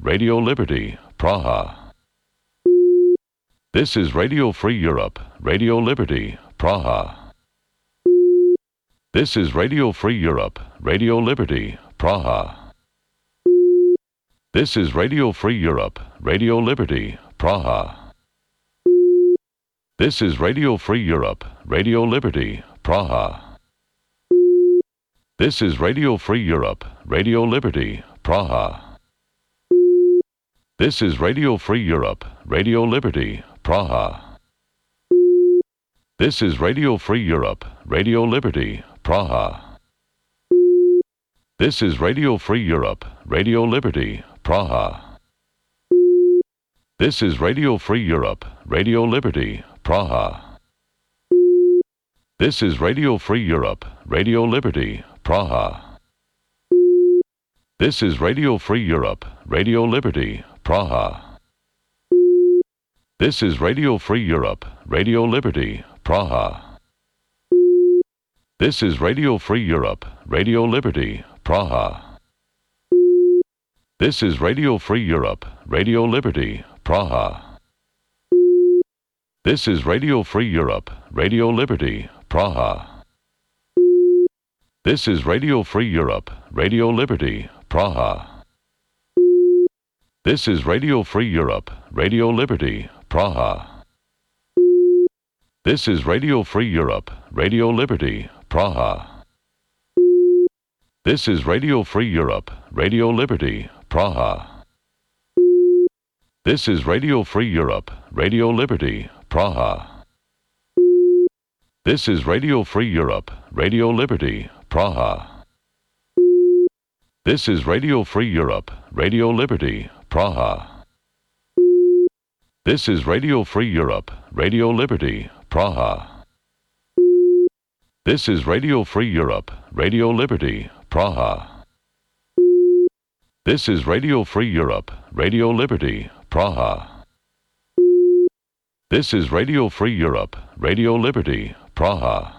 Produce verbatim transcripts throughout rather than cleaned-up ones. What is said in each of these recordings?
Radio Liberty, Praha. This is Radio Free Europe, Radio Liberty, Praha. This is Radio Free Europe, Radio Liberty, Praha. This is Radio Free Europe, Radio Liberty, Praha. This is Radio Free Europe, Radio Liberty, Praha. This is Radio Free Europe, Radio Liberty, Praha. This is Radio Free Europe, Radio Liberty, Praha. This is Radio Free Europe, Radio Liberty, Praha. This is Radio Free Europe, Radio Liberty, Praha. This is Radio Free Europe, Radio Liberty, Praha. This is Radio Free Europe, Radio Liberty, Praha. This is Radio Free Europe, Radio Liberty, Praha. This is Radio Free Europe, Radio Liberty, Praha. This is Radio Free Europe, Radio Liberty, Praha. This is Radio Free Europe, Radio Liberty, Praha. This is Radio Free Europe, Radio Liberty, Praha. This is Radio Free Europe, Radio Liberty, Praha. This is Radio Free Europe, Radio Liberty, Praha. This is Radio Free Europe, Radio Liberty, Praha. This is Radio Free Europe, Radio Liberty, Praha. This is Radio Free Europe, Radio Liberty, Praha. This is Radio Free Europe, Radio Liberty, Praha. This is Radio Free Europe, Radio Liberty, Praha. This is Radio Free Europe, Radio Liberty, Praha. This is Radio Free Europe, Radio Liberty, Praha. This is Radio Free Europe, Radio Liberty, Praha. This is Radio Free Europe, Radio Liberty, Praha.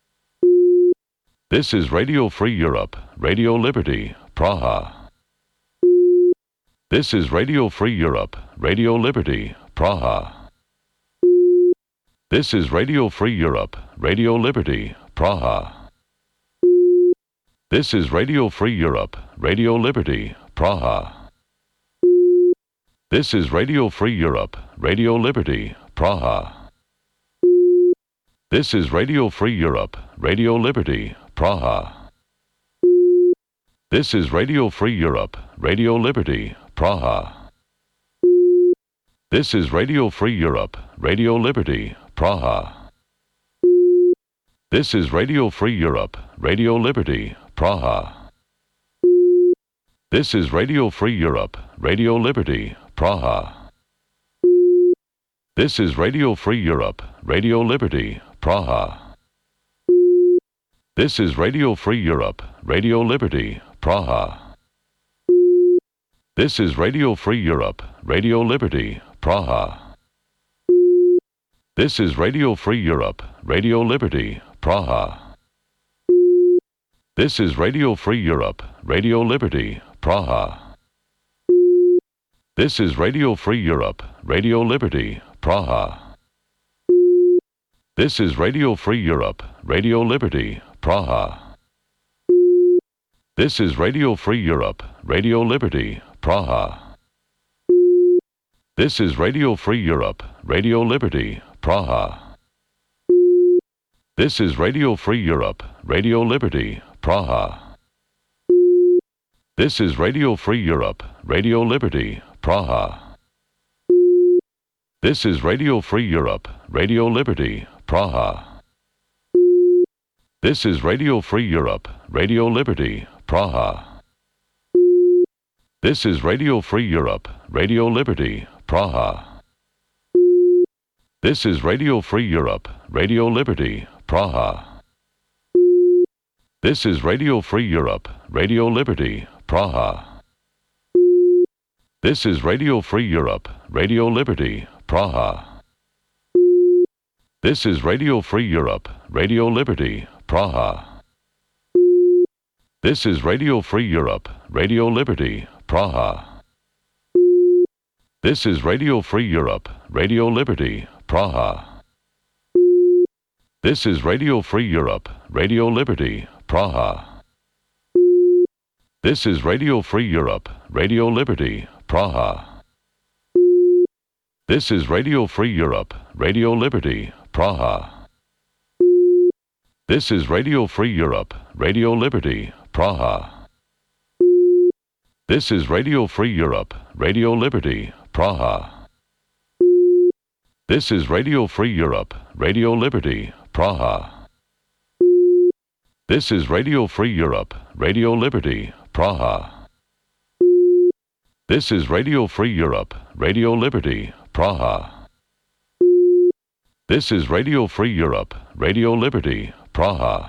This is Radio Free Europe, Radio Liberty, Praha. This is Radio Free Europe, Radio Liberty, Praha. This is Radio Free Europe, Radio Liberty, Praha. This is Radio Free Europe, Radio Liberty, Praha. This is Radio Free Europe, Radio Liberty, Praha. This is Radio Free Europe, Radio Liberty, Praha. This is Radio Free Europe, Radio Liberty, Praha. This is Radio Free Europe, Radio Liberty, Praha. This is Radio Free Europe, Radio Liberty, Praha. This is Radio Free Europe, Radio Liberty, Praha. This is Radio Free Europe, Radio Liberty, Praha. This is Radio Free Europe, Radio Liberty, Praha. This is Radio Free Europe, Radio Liberty, Praha. This is Radio Free Europe, Radio Liberty, Praha. This is Radio Free Europe, Radio Liberty, Praha. This is Radio Free Europe, Radio Liberty, Praha. This is Radio Free Europe, Radio Liberty, Praha. This is Radio Free Europe, Radio Liberty, Praha. This is Radio Free Europe, Radio Liberty, Praha. This is Radio Free Europe, Radio Liberty, Praha. This is Radio Free Europe, Radio Liberty, Praha. This is Radio Free Europe, Radio Liberty, Praha. This is Radio Free Europe, Radio Liberty, Praha. This is Radio Free Europe, Radio Liberty, Praha. This is Radio Free Europe, Radio Liberty, Praha. This is Radio Free Europe, Radio Liberty, Praha. This is Radio Free Europe, Radio Liberty, Praha. This is Radio Free Europe, Radio Liberty, Praha. This is Radio Free Europe, Radio Liberty, Praha. This is Radio Free Europe, Radio Liberty, Praha. This is Radio Free Europe, Radio Liberty, Praha. This is Radio Free Europe, Radio Liberty, Praha. This is Radio Free Europe, Radio Liberty, Praha. This is Radio Free Europe, Radio Liberty, Praha. This is Radio Free Europe, Radio Liberty, Praha. This is Radio Free Europe, Radio Liberty, Praha. This is Radio Free Europe, Radio Liberty, Praha. This is Radio Free Europe, Radio Liberty, Praha. This is Radio Free Europe, Radio Liberty, Praha.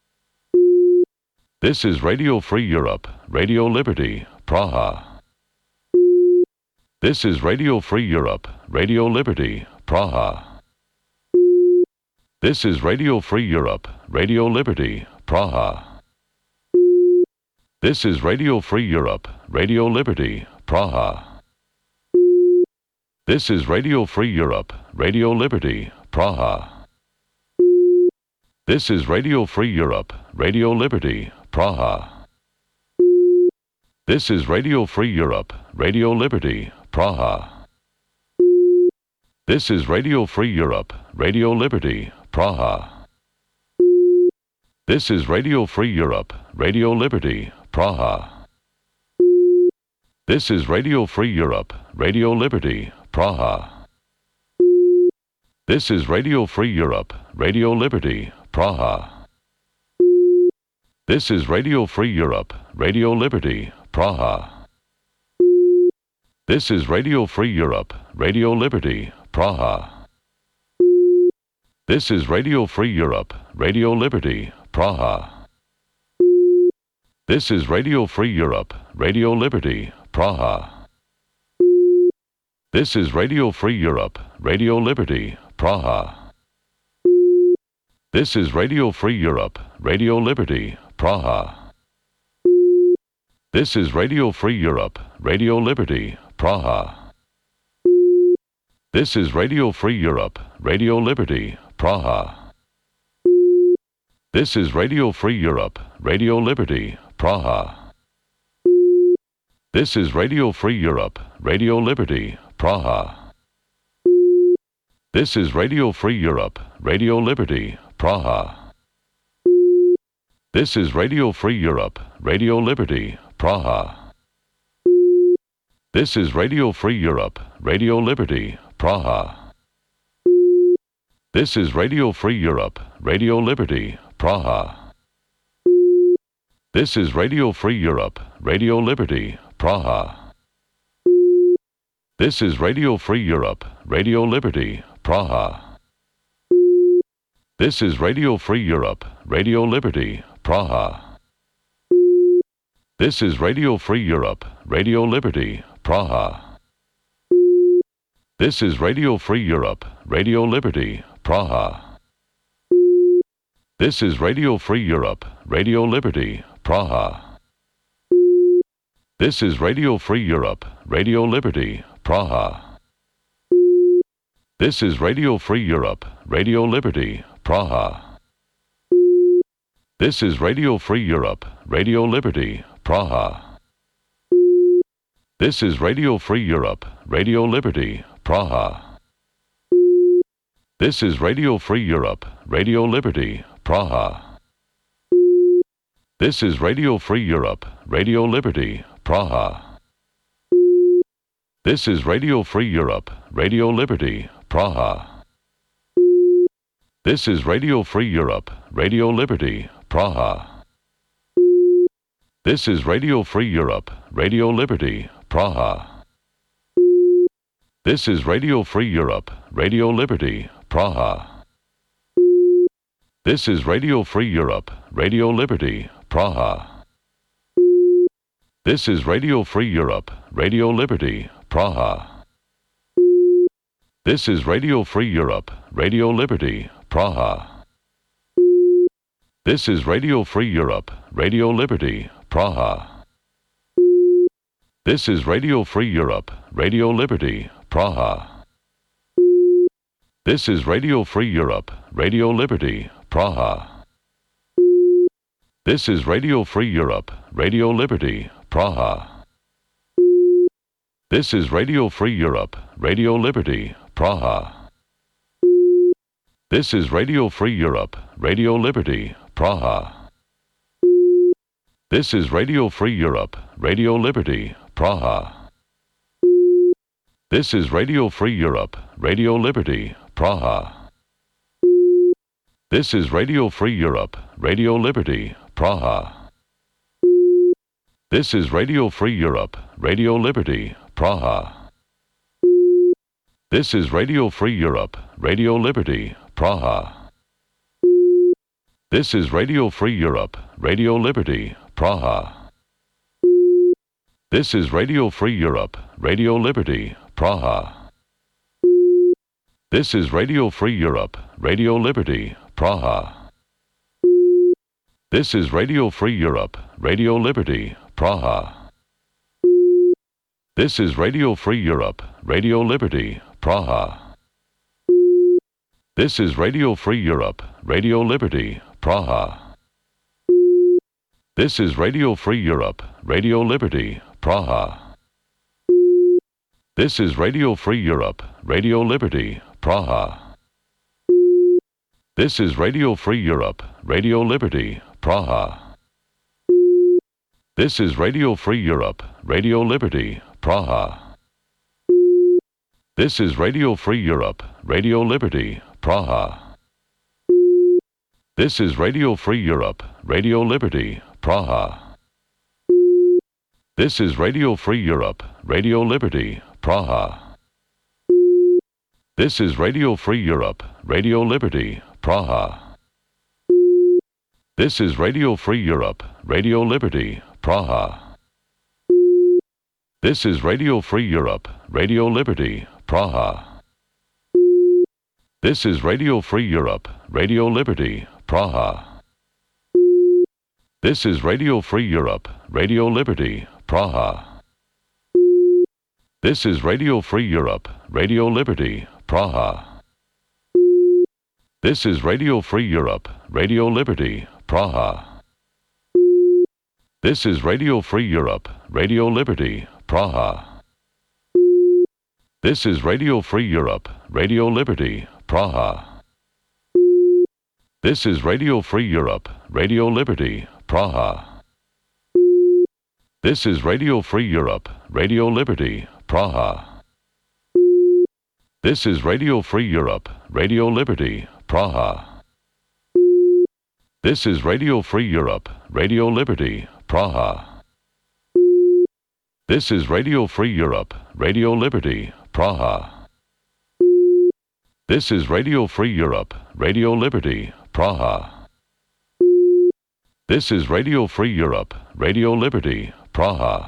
This is Radio Free Europe, Radio Liberty, Praha. This is Radio Free Europe, Radio Liberty, Praha. This is Radio Free Europe, Radio Liberty, Praha. This is Radio Free Europe, Radio Liberty, Praha. This is Radio Free Europe, Radio Liberty, Praha. This is Radio Free Europe, Radio Liberty, Praha. This is Radio Free Europe, Radio Liberty, Praha. This is Radio Free Europe, Radio Liberty, Praha. This is Radio Free Europe, Radio Liberty, Praha. This is Radio Free Europe, Radio Liberty, Praha. This is Radio Free Europe, Radio Liberty, Praha. This is Radio Free Europe, Radio Liberty, Praha. This is Radio Free Europe, Radio Liberty, Praha. This is Radio Free Europe, Radio Liberty, Praha. This is Radio Free Europe, Radio Liberty, Praha. This is Radio Free Europe, Radio Liberty, Praha. This is Radio Free Europe, Radio Liberty, Praha. This is Radio Free Europe, Radio Liberty, Praha. This is Radio Free Europe, Radio Liberty, Praha. This is Radio Free Europe, Radio Liberty, Praha. This is Radio Free Europe, Radio Liberty, Praha. This is Radio Free Europe, Radio Liberty, Praha. This is Radio Free Europe, Radio Liberty, Praha. This is Radio Free Europe, Radio Liberty, Praha. This is Radio Free Europe, Radio Liberty, Praha. This is Radio Free Europe, Radio Liberty, Praha. This is Radio Free Europe, Radio Liberty, Praha. This is Radio Free Europe, Radio Liberty, Praha. This is Radio Free Europe, Radio Liberty, Praha. This is Radio Free Europe, Radio Liberty, Praha. This is Radio Free Europe, Radio Liberty, Praha. This is Radio Free Europe, Radio Liberty, Praha. This is Radio Free Europe, Radio Liberty, Praha. This is Radio Free Europe, Radio Liberty, Praha. This is Radio Free Europe, Radio Liberty, Praha. This is Radio Free Europe, Radio Liberty, Praha. This is Radio Free Europe, Radio Liberty, Praha. This is Radio Free Europe, Radio Liberty, Praha. This is Radio Free Europe, Radio Liberty, Praha. This is Radio Free Europe, Radio Liberty, Praha. This is Radio Free Europe, Radio Liberty, Praha. This is Radio Free Europe, Radio Liberty, Praha. This is Radio Free Europe, Radio Liberty, Praha. This is Radio Free Europe, Radio Liberty, Praha. This is Radio Free Europe, Radio Liberty, Praha. This is Radio Free Europe, Radio Liberty, Praha. This is Radio Free Europe, Radio Liberty, Praha. This is Radio Free Europe, Radio Liberty, Praha. This is Radio Free Europe, Radio Liberty, Praha. This is Radio Free Europe, Radio Liberty, Praha. This is Radio Free Europe, Radio Liberty, Praha. This is Radio Free Europe, Radio Liberty, Praha. This is Radio Free Europe, Radio Liberty, Praha. This is Radio Free Europe, Radio Liberty, Praha. This is Radio Free Europe, Radio Liberty, Praha. This is Radio Free Europe, Radio Liberty, Praha. This is Radio Free Europe, Radio Liberty, Praha. This is Radio Free Europe, Radio Liberty, Praha. This is Radio Free Europe, Radio Liberty, Praha. This is Radio Free Europe, Radio Liberty, Praha. This is Radio Free Europe, Radio Liberty, Praha. This is Radio Free Europe, Radio Liberty, Praha. This is Radio Free Europe, Radio Liberty, Praha. This is Radio Free Europe, Radio Liberty, Praha. This is Radio Free Europe, Radio Liberty, Praha. This is Radio Free Europe, Radio Liberty, Praha. This is Radio Free Europe, Radio Liberty, Praha. This is Radio Free Europe, Radio Liberty, Praha. This is Radio Free Europe, Radio Liberty, Praha. This is Radio Free Europe, Radio Liberty, Praha. This is Radio Free Europe, Radio Liberty, Praha. This is Radio Free Europe, Radio Liberty, Praha. This is Radio Free Europe, Radio Liberty, Praha. This is Radio Free Europe, Radio Liberty, Praha. This is Radio Free Europe, Radio Liberty, Praha. This is Radio Free Europe, Radio Liberty, Praha. This is Radio Free Europe, Radio Liberty, Praha. This is Radio Free Europe, Radio Liberty, Praha. This is Radio Free Europe, Radio Liberty, Praha. This is Radio Free Europe, Radio Liberty, Praha. This is Radio Free Europe, Radio Liberty, Praha. This is Radio Free Europe, Radio Liberty, Praha. This is Radio Free Europe, Radio Liberty, Praha. This is Radio Free Europe, Radio Liberty, Praha.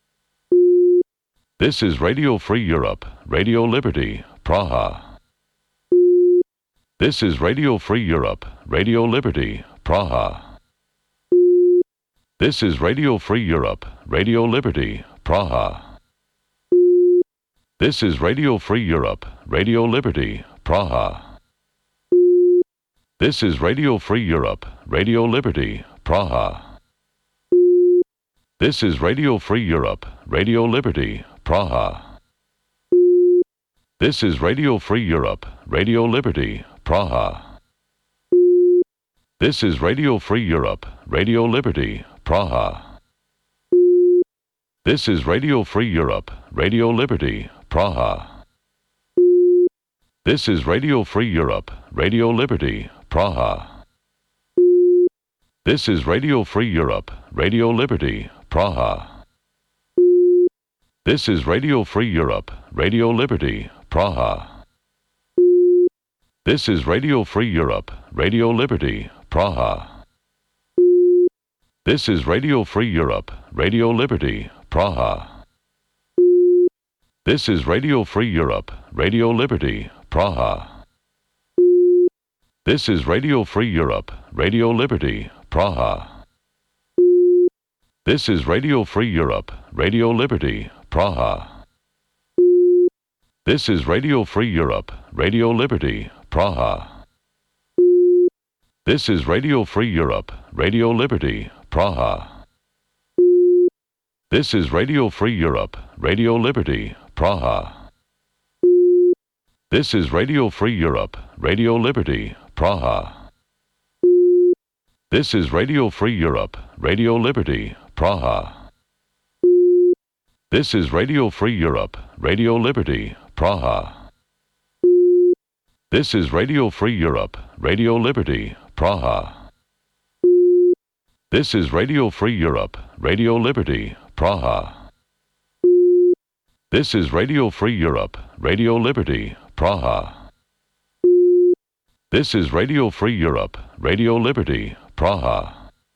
This is Radio Free Europe, Radio Liberty, Praha. This is Radio Free Europe, Radio Liberty, Praha. This is Radio Free Europe, Radio Liberty, Praha. This is Radio Free Europe, Radio Liberty, Praha. This is Radio Free Europe, Radio Liberty, Praha. This is Radio Free Europe, Radio Liberty, Praha. This is Radio Free Europe, Radio Liberty, Praha. This is Radio Free Europe, Radio Liberty, Praha. This is Radio Free Europe, Radio Liberty, Praha. This is Radio Free Europe, Radio Liberty, Praha. This is Radio Free Europe, Radio Liberty, Praha. This is Radio Free Europe, Radio Liberty, Praha. This is Radio Free Europe, Radio Liberty, Praha. This is Radio Free Europe, Radio Liberty, Praha. This is Radio Free Europe, Radio Liberty, Praha. This is Radio Free Europe, Radio Liberty, Praha. This is Radio Free Europe, Radio Liberty, Praha. This is Radio Free Europe, Radio Liberty, Praha. This is Radio Free Europe, Radio Liberty, Praha. This is Radio Free Europe, Radio Liberty, Praha. This is Radio Free Europe, Radio Liberty, Praha. This is Radio Free Europe, Radio Liberty, Praha. This is Radio Free Europe, Radio Liberty, Praha. This is Radio Free Europe, Radio Liberty, Praha. This is Radio Free Europe, Radio Liberty, Praha. This is Radio Free Europe, Radio Liberty, Praha. This is Radio Free Europe, Radio Liberty, Praha.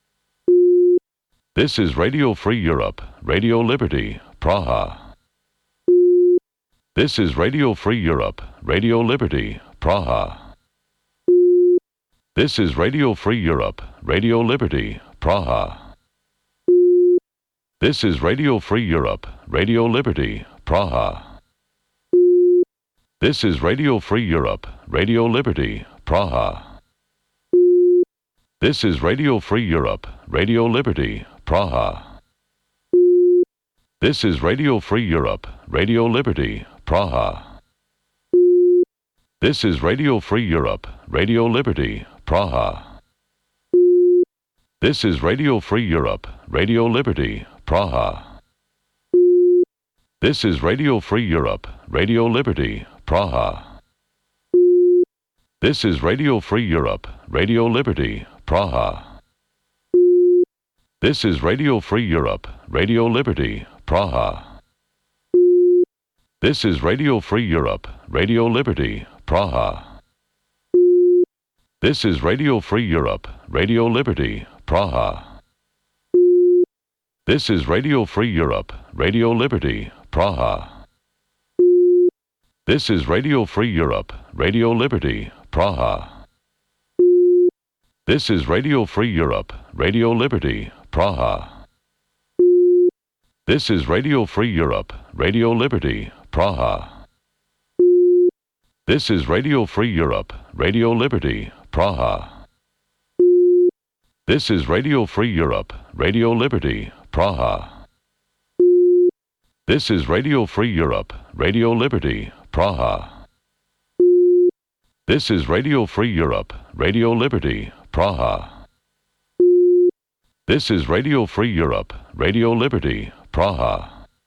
This is Radio Free Europe, Radio Liberty, Praha. This is Radio Free Europe, Radio Liberty, Praha. This is Radio Free Europe, Radio Liberty, Praha. This is Radio Free Europe, Radio Liberty, Praha. This is Radio Free Europe, Radio Liberty, Praha. This is Radio Free Europe, Radio Liberty, Praha. This is Radio Free Europe, Radio Liberty, Praha. This is Radio Free Europe, Radio Liberty, Praha. This is Radio Free Europe, Radio Liberty, Praha. This is Radio Free Europe, Radio Liberty, Praha. This is Radio Free Europe, Radio Liberty, Praha. This is Radio Free Europe, Radio Liberty, Praha. This is Radio Free Europe, Radio Liberty, Praha. This is Radio Free Europe, Radio Liberty, Praha. This is Radio Free Europe, Radio Liberty, Praha. This is Radio Free Europe, Radio Liberty, Praha. This is Radio Free Europe, Radio Liberty, Praha. This is Radio Free Europe, Radio Liberty, Praha. This is Radio Free Europe, Radio Liberty, Praha. This is Radio Free Europe, Radio Liberty, Praha. This is Radio Free Europe, Radio Liberty, Praha. This is Radio Free Europe, Radio Liberty, Praha. This is Radio Free Europe, Radio Liberty, Praha.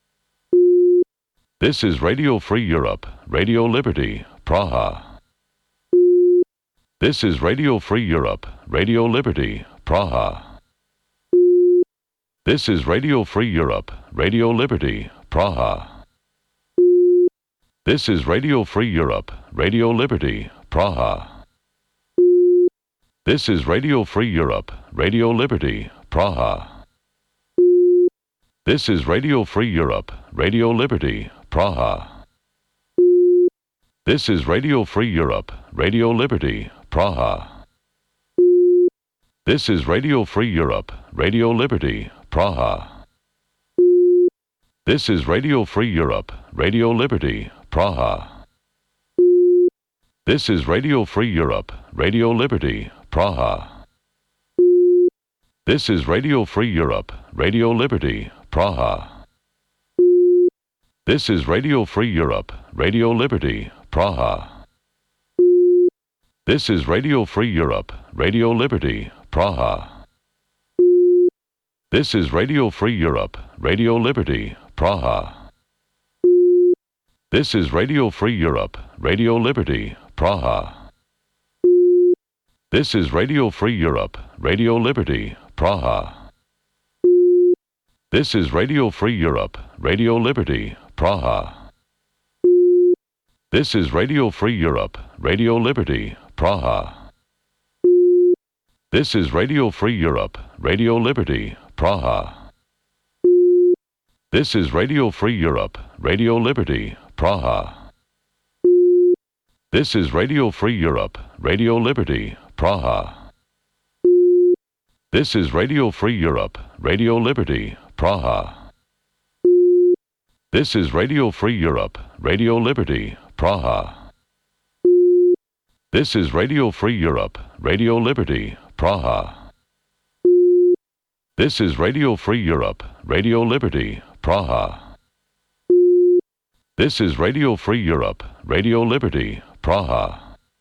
This is Radio Free Europe, Radio Liberty, Praha. This is Radio Free Europe, Radio Liberty, Praha. This is Radio Free Europe, Radio Liberty, Praha. This is Radio Free Europe, Radio Liberty, Praha. This is Radio Free Europe, Radio Liberty, Praha. This is Radio Free Europe, Radio Liberty, Praha. This is Radio Free Europe, Radio Liberty, Praha. This is Radio Free Europe, Radio Liberty, Praha. This is Radio Free Europe, Radio Liberty, Praha. This is Radio Free Europe, Radio Liberty, Praha. This is Radio Free Europe, Radio Liberty, Praha. This is Radio Free Europe, Radio Liberty, Praha. This is Radio Free Europe, Radio Liberty, Praha. This is Radio Free Europe, Radio Liberty, Praha. This is Radio Free Europe, Radio Liberty, Praha. This is Radio Free Europe, Radio Liberty, Praha. This is Radio Free Europe, Radio Liberty, Praha. This is Radio Free Europe, Radio Liberty, Praha. This is Radio Free Europe, Radio Liberty, Praha. This is Radio Free Europe, Radio Liberty, Praha. This is Radio Free Europe, Radio Liberty, Praha. This is Radio Free Europe, Radio Liberty, Praha. This is Radio Free Europe, Radio Liberty, Praha. This is Radio Free Europe, Radio Liberty, Praha. This is Radio Free Europe, Radio Liberty, Praha. This is Radio Free Europe, Radio Liberty, Praha.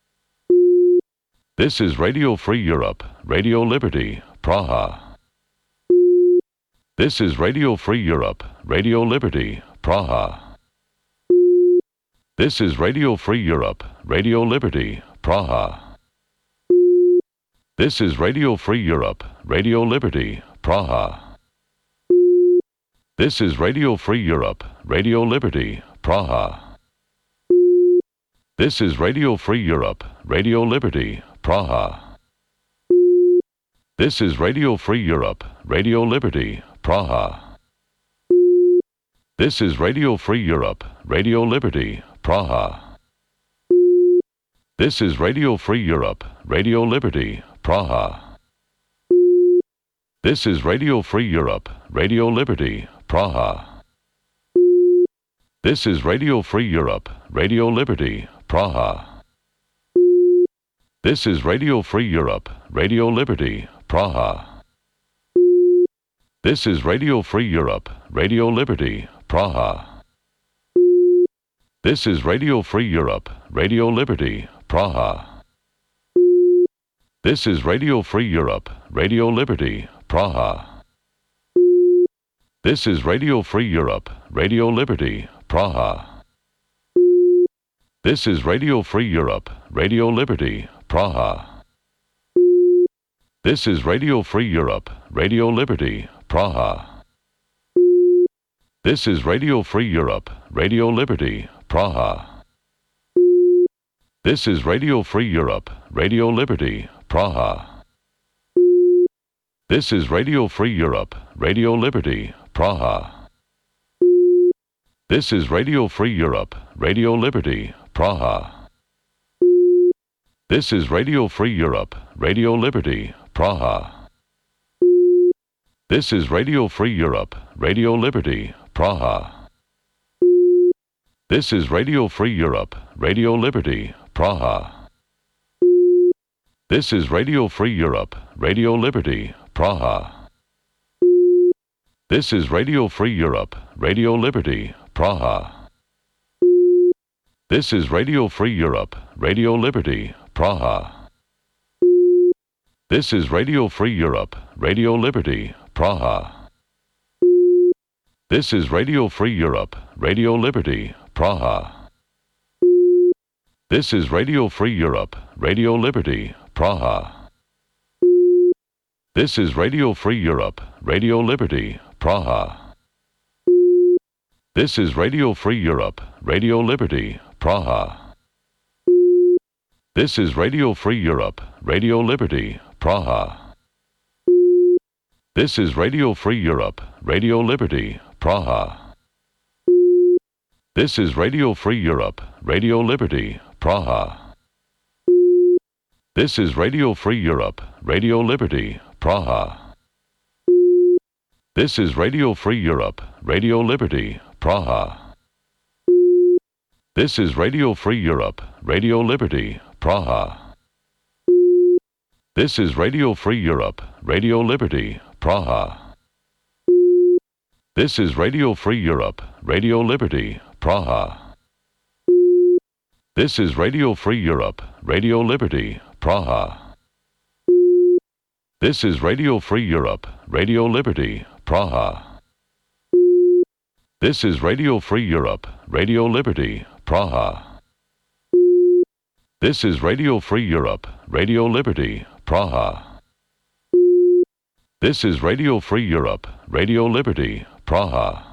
This is Radio Free Europe, Radio Liberty, Praha. This is Radio Free Europe, Radio Liberty, Praha. This is Radio Free Europe, Radio Liberty, Praha. This is Radio Free Europe, Radio Liberty, Praha. This is Radio Free Europe, Radio Liberty, Praha. This is Radio Free Europe, Radio Liberty, Praha. This is Radio Free Europe, Radio Liberty, Praha. This is Radio Free Europe, Radio Liberty, Praha. This is Radio Free Europe, Radio Liberty, Praha. This is Radio Free Europe, Radio Liberty, Praha. This is Radio Free Europe, Radio Liberty, Praha. This is Radio Free Europe, Radio Liberty, Praha. This is Radio Free Europe, Radio Liberty, Praha. This is Radio Free Europe, Radio Liberty, Praha. This is Radio Free Europe, Radio Liberty, Praha. This is Radio Free Europe, Radio Liberty, Praha. This is Radio Free Europe, Radio Liberty, Praha. This is Radio Free Europe, Radio Liberty, Praha. This is Radio Free Europe, Radio Liberty, Praha. This is Radio Free Europe, Radio Liberty, Praha. This is Radio Free Europe, Radio Liberty, Praha. This is Radio Free Europe, Radio Liberty, Praha. This is Radio Free Europe, Radio Liberty, Praha. This is Radio Free Europe, Radio Liberty, Praha. This is Radio Free Europe, Radio Liberty, Praha. This is Radio Free Europe, Radio Liberty, Praha. This is Radio Free Europe, Radio Liberty, Praha. This is Radio Free Europe, Radio Liberty, Praha. This is Radio Free Europe, Radio Liberty, Praha. This is Radio Free Europe, Radio Liberty, Praha. This is Radio Free Europe, Radio Liberty, Praha. This is Radio Free Europe, Radio Liberty, Praha. This is Radio Free Europe, Radio Liberty, Praha. This is Radio Free Europe, Radio Liberty, Praha. This is Radio Free Europe, Radio Liberty, Praha. This is Radio Free Europe, Radio Liberty, Praha. This is Radio Free Europe, Radio Liberty, Praha. This is Radio Free Europe, Radio Liberty, Praha. This is Radio Free Europe, Radio Liberty, Praha. This is Radio Free Europe, Radio Liberty, Praha. This is Radio Free Europe, Radio Liberty, Praha. This is Radio Free Europe, Radio Liberty, Praha. This is Radio Free Europe, Radio Liberty, Praha. This is Radio Free Europe, Radio Liberty, Praha. This is Radio Free Europe, Radio Liberty, Praha. This is Radio Free Europe, Radio Liberty, Praha.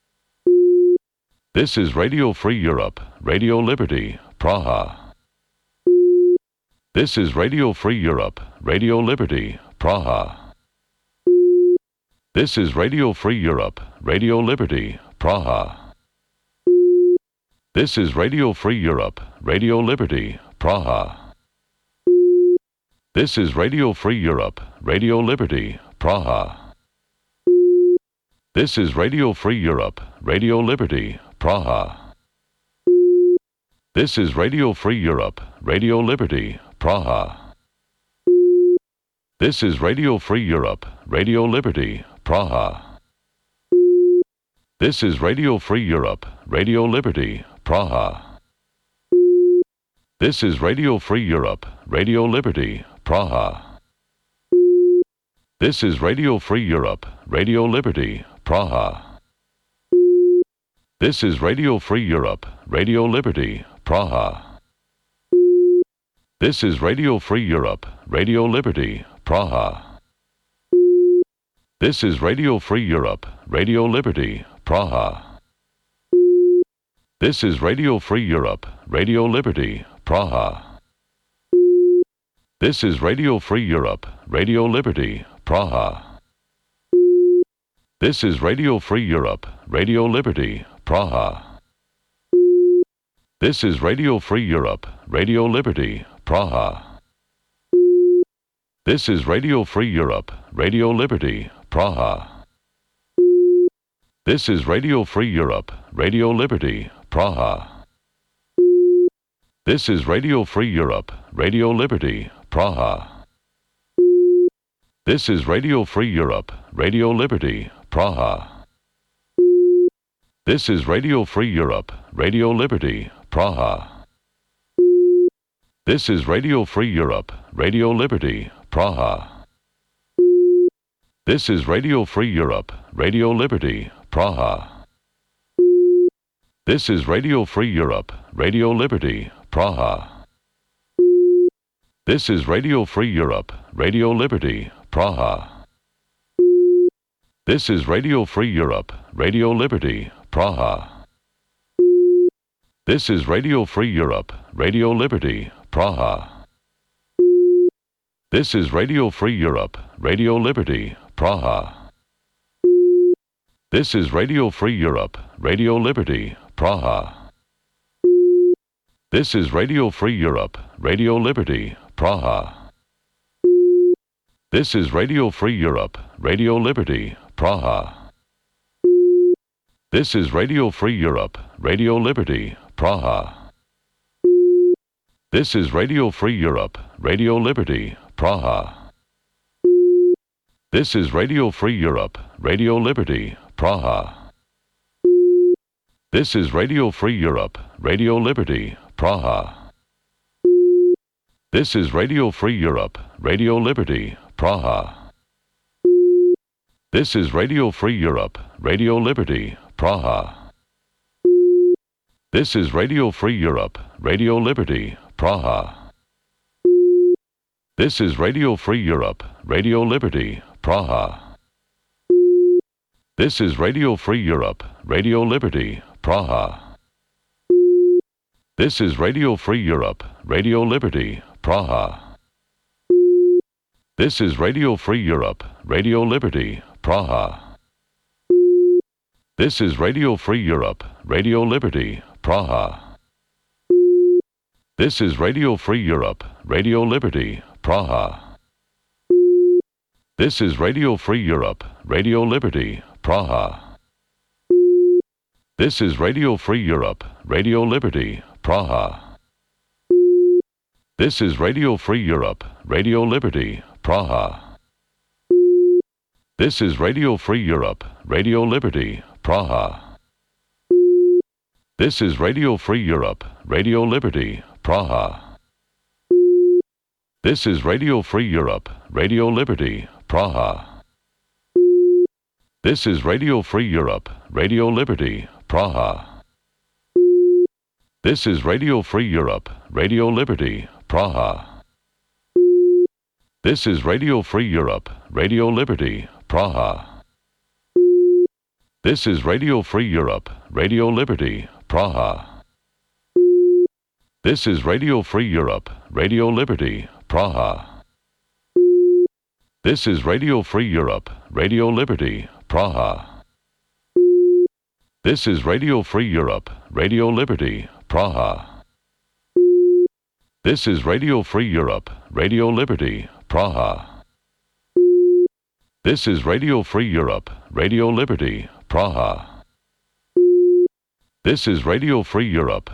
This is Radio Free Europe, Radio Liberty, Praha. This is Radio Free Europe, Radio Liberty, Praha. This is Radio Free Europe, Radio Liberty, Praha. This is Radio Free Europe, Radio Liberty, Praha. This is Radio Free Europe, Radio Liberty, Praha. This is Radio Free Europe, Radio Liberty, Praha. This is Radio Free Europe, Radio Liberty, Praha. This is Radio Free Europe, Radio Liberty, Praha. This is Radio Free Europe, Radio Liberty, Praha. This is Radio Free Europe, Radio Liberty, Praha. This is Radio Free Europe, Radio Liberty, Praha. This is Radio Free Europe, Radio Liberty, Praha. This is Radio Free Europe, Radio Liberty, Praha. This is Radio Free Europe, Radio Liberty, Praha. This is Radio Free Europe, Radio Liberty, Praha. This is Radio Free Europe, Radio Liberty, Praha. This is Radio Free Europe, Radio Liberty, Praha. This is Radio Free Europe, Radio Liberty, Praha. This is Radio Free Europe, Radio Liberty, Praha. This is Radio Free Europe, Radio Liberty, Praha. This is Radio Free Europe, Radio Liberty, Praha. This is Radio Free Europe, Radio Liberty, Praha. This is Radio Free Europe, Radio Liberty, Praha. This is Radio Free Europe, Radio Liberty, Praha. This is Radio Free Europe, Radio Liberty, Praha. This is Radio Free Europe, Radio Liberty, Praha. This is Radio Free Europe, Radio Liberty, Praha. This is Radio Free Europe, Radio Liberty, Praha. This is Radio Free Europe, Radio Liberty, Praha. This is Radio Free Europe, Radio Liberty, Praha. This is Radio Free Europe, Radio Liberty, Praha. This is Radio Free Europe, Radio Liberty, Praha. This is Radio Free Europe, Radio Liberty, Praha. This is Radio Free Europe, Radio Liberty, Praha. This is Radio Free Europe, Radio Liberty, Praha. This is Radio Free Europe, Radio Liberty, Praha. This is Radio Free Europe, Radio Liberty, Praha. This is Radio Free Europe, Radio Liberty, Praha. This is Radio Free Europe, Radio Liberty, Praha. This is Radio Free Europe, Radio Liberty, Praha. This is Radio Free Europe, Radio Liberty, Praha. This is Radio Free Europe, Radio Liberty, Praha. This is Radio Free Europe, Radio Liberty, Praha. This is Radio Free Europe, Radio Liberty, Praha. This is Radio Free Europe, Radio Liberty, Praha. This is Radio Free Europe, Radio Liberty, Praha. This is Radio Free Europe, Radio Liberty, Praha. This is Radio Free Europe, Radio Liberty, Praha. This is Radio Free Europe, Radio Liberty, Praha. This is Radio Free Europe, Radio Liberty, Praha. This is Radio Free Europe, Radio Liberty, Praha. This is Radio Free Europe, Radio Liberty, Praha. This is Radio Free Europe, Radio Liberty, Praha. This is Radio Free Europe, Radio Liberty, Praha. This is Radio Free Europe, Radio Liberty, Praha. This is Radio Free Europe, Radio Liberty, Praha. This is Radio Free Europe, Radio Liberty, Praha. This is Radio Free Europe, Radio Liberty, Praha. This is Radio Free Europe, Radio Liberty, Praha. This is Radio Free Europe, Radio Liberty, Praha. This is Radio Free Europe, Radio Liberty, Praha. This is Radio Free Europe,